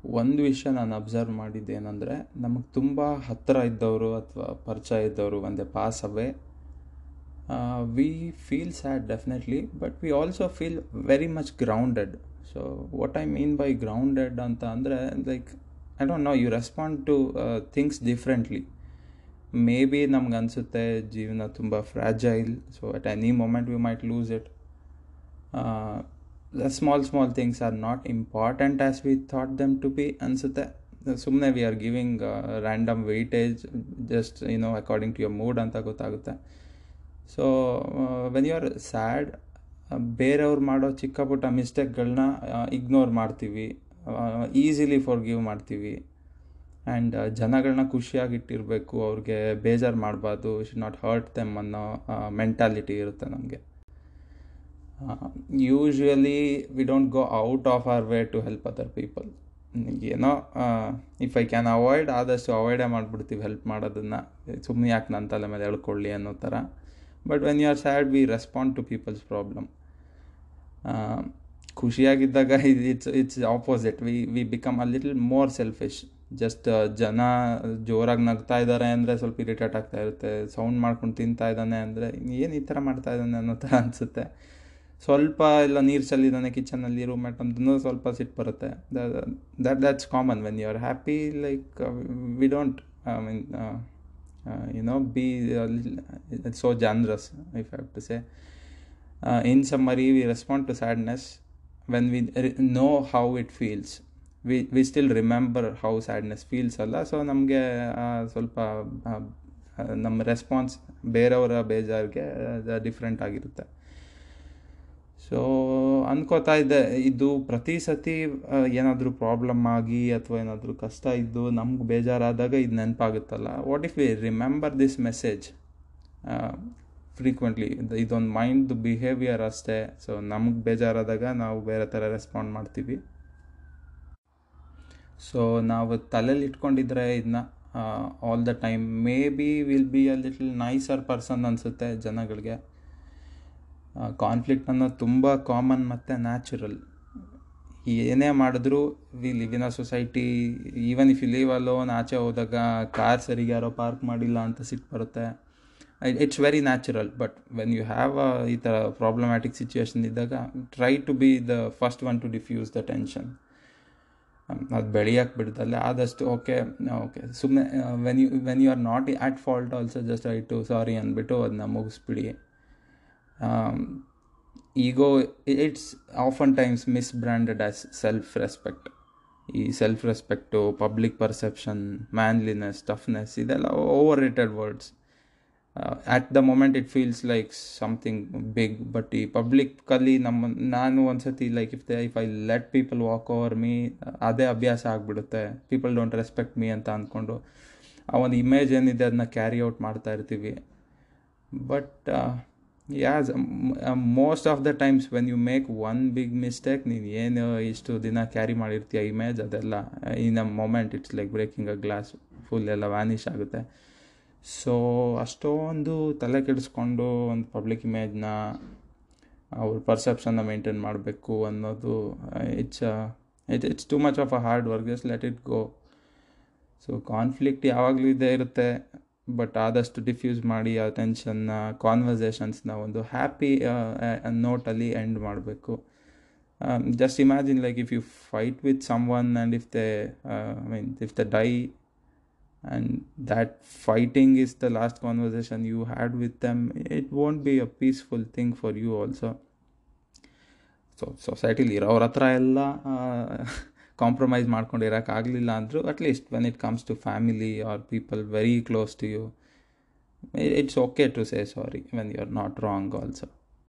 ಒಂದು ವಿಷಯ ನಾನು ಅಬ್ಸರ್ವ್ ಮಾಡಿದ್ದೇನೆಂದರೆ, ನಮಗೆ ತುಂಬ ಹತ್ತಿರ ಇದ್ದವರು ಅಥವಾ ಪರಿಚಯ ಇದ್ದವರು ಒಂದೇ pass away, we feel sad definitely, but we also feel very much grounded. So what I mean by grounded ಅಂತ ಅಂದರೆ, like I don't know, you respond to things differently. Maybe ನಮ್ಗೆ ಅನಿಸುತ್ತೆ ಜೀವನ ತುಂಬ fragile, so at any moment we might lose it. The small things are not important as we thought them to be ಅನಿಸುತ್ತೆ. ಸುಮ್ಮನೆ we are giving random weightage, just according to your mood ಅಂತ ಗೊತ್ತಾಗುತ್ತೆ. So when you are sad, ಬೇರೆಯವ್ರು ಮಾಡೋ ಚಿಕ್ಕ ಪುಟ್ಟ ಮಿಸ್ಟೇಕ್ಗಳನ್ನ ignore ಮಾಡ್ತೀವಿ, ಈಸಿಲಿ ಫಾರ್ಗಿವ್ ಮಾಡ್ತೀವಿ. ಆ್ಯಂಡ್ ಜನಗಳನ್ನ ಖುಷಿಯಾಗಿಟ್ಟಿರಬೇಕು, ಅವ್ರಿಗೆ ಬೇಜಾರು ಮಾಡಬಾರ್ದು, ಶುಡ್ ನಾಟ್ ಹರ್ಟ್ ದೆಮ್ ಅನ್ನೋ ಮೆಂಟಾಲಿಟಿ ಇರುತ್ತೆ ನಮಗೆ. Usually we don't go out of our way to help other people. If I can avoid, ಆದಷ್ಟು ಅವಾಯ್ಡೇ ಮಾಡಿಬಿಡ್ತೀವಿ ಹೆಲ್ಪ್ ಮಾಡೋದನ್ನು. ಸುಮ್ಮನೆ ಯಾಕೆ ನನ್ನ ತಲೆ ಮೇಲೆ ಎಳ್ಕೊಳ್ಳಿ ಅನ್ನೋ ಥರ. But when you are sad, we respond to people's problem. ಖುಷಿಯಾಗಿದ್ದಾಗ it's opposite, we become a little more selfish. Just ಜನ ಜೋರಾಗಿ ನಗ್ತಾ ಇದ್ದಾರೆ ಅಂದರೆ ಸ್ವಲ್ಪ ಇರಿಟೇಟ್ ಆಗ್ತಾ ಇರುತ್ತೆ, ಸೌಂಡ್ ಮಾಡ್ಕೊಂಡು ತಿಂತಾ ಇದ್ದಾನೆ ಅಂದರೆ ಏನು ಈ ಥರ ಮಾಡ್ತಾ ಇದ್ದಾನೆ ಅನ್ನೋ ಥರ ಅನಿಸುತ್ತೆ. ಸ್ವಲ್ಪ ಎಲ್ಲ ನೀರು ಚೆಲ್ಲಿದ್ದಾನೆ ಕಿಚನಲ್ಲಿ ರೂಮ್ಮೇಟ್ ಅಂತಂದು ಸ್ವಲ್ಪ ಸಿಟ್ಟು ಬರುತ್ತೆ. that's common when you are happy. Like we don't be so generous, if I have to say. In summary, we respond to sadness when we know how it feels. We still remember how sadness feels ಅಲ್ಲ. So ನಮಗೆ ಸ್ವಲ್ಪ ನಮ್ಮ response ಬೇರೆಯವರ ಬೇಜಾರಿಗೆ different ಆಗಿರುತ್ತೆ. So ಅನ್ಕೋತಾ ಇದ್ದೆ, ಇದು ಪ್ರತಿ ಸತಿ ಏನಾದರೂ ಪ್ರಾಬ್ಲಮ್ ಆಗಿ ಅಥವಾ ಏನಾದರೂ ಕಷ್ಟ ಇದ್ದು ನಮ್ಗೆ ಬೇಜಾರಾದಾಗ ಇದು ನೆನಪಾಗುತ್ತಲ್ಲ. What if we remember this message frequently? ಇದೊಂದು ಮೈಂಡ್ ಬಿಹೇವಿಯರ್ ಅಷ್ಟೇ. ಸೊ ನಮ್ಗೆ ಬೇಜಾರಾದಾಗ ನಾವು ಬೇರೆ ಥರ ರೆಸ್ಪಾಂಡ್ ಮಾಡ್ತೀವಿ. ಸೊ ನಾವು ತಲೆಯಲ್ಲಿ ಇಟ್ಕೊಂಡಿದ್ರೆ ಇದನ್ನ all the time, maybe will be a little nicer person ಅನಿಸುತ್ತೆ ಜನಗಳಿಗೆ. ಕಾನ್ಫ್ಲಿಕ್ಟ್ ಅನ್ನೋದು ತುಂಬ ಕಾಮನ್ ಮತ್ತು ನ್ಯಾಚುರಲ್. ಏನೇ ಮಾಡಿದ್ರು we live in a society. Even if you leave alone, ಆಚೆ ಹೋದಾಗ ಕಾರ್ ಸರಿಗೆ ಯಾರೋ ಪಾರ್ಕ್ ಮಾಡಿಲ್ಲ ಅಂತ ಸಿಟ್ಟು ಬರುತ್ತೆ. It's very natural. But when you have ಈ ಥರ ಪ್ರಾಬ್ಲಮ್ಯಾಟಿಕ್ ಸಿಚುವೇಶನ್ ಇದ್ದಾಗ, try to be the first one to diffuse the tension. ಅದು ಬೆಳೆಯೋಕ್ಕೆ ಬಿಡ್ದಲ್ಲೇ ಆದಷ್ಟು ಓಕೆ ಸುಮ್ಮನೆ when you are not at fault also just I to sorry ಅಂದ್ಬಿಟ್ಟು ಅದನ್ನ ಮುಗಿಸ್ಬಿಡಿ. Ego it's often times misbranded as self respect. ಈ self respect, public perception, manliness, toughness, ಇದೆಲ್ಲ overrated words. At the moment it feels like something big, but ಈ ಪಬ್ಲಿಕ್ಕಲ್ಲಿ ನಾನು ಒಂದ್ಸತಿ like if I let people walk over me, ಅದೇ ಅಭ್ಯಾಸ ಆಗಿಬಿಡುತ್ತೆ. People don't respect me ಅಂತ ಅಂದ್ಕೊಂಡು ಆ ಒಂದು ಇಮೇಜ್ ಏನಿದೆ ಅದನ್ನ ಕ್ಯಾರಿ ಔಟ್ ಮಾಡ್ತಾ ಇರ್ತೀವಿ. But most of the times when you make one big mistake, ನೀನು ಏನು ಇಷ್ಟು ದಿನ ಕ್ಯಾರಿ ಮಾಡಿರ್ತೀಯ ಇಮೇಜ್, ಅದೆಲ್ಲ in a moment it's like breaking a glass, full ಎಲ್ಲ ವ್ಯಾನಿಷ್ ಆಗುತ್ತೆ. ಸೊ ಅಷ್ಟೊಂದು ತಲೆ ಕೆಡಿಸ್ಕೊಂಡು ಒಂದು ಪಬ್ಲಿಕ್ ಇಮೇಜ್ನ, ಅವ್ರ ಪರ್ಸೆಪ್ಷನ್ನ ಮೇಂಟೈನ್ ಮಾಡಬೇಕು ಅನ್ನೋದು it's too much of a hard work. Just let it go. So conflict ಯಾವಾಗಲೂ ಇದ್ದೇ ಇರುತ್ತೆ, ಬಟ್ ಆದಷ್ಟು ಡಿಫ್ಯೂಸ್ ಮಾಡಿ ಆ ಟೆನ್ಷನ್ನ, ಕಾನ್ವರ್ಸೇಷನ್ಸ್ನ ಒಂದು ಹ್ಯಾಪಿ ನೋಟಲ್ಲಿ ಎಂಡ್ ಮಾಡಬೇಕು. Just imagine like if you fight with someone and if they die and that fighting is the last conversation you had with them, it won't be a peaceful thing for you also. So ಸೊಸೈಟಿಲಿ ಇರೋವ್ರ ಹತ್ರ ಎಲ್ಲ compromise ಮಾಡ್ಕೊಂಡು ಇರೋಕ್ಕಾಗಲಿಲ್ಲ ಅಂದರೂ, at least when it comes to family or people very close to you, it's okay to say sorry when you are not wrong also.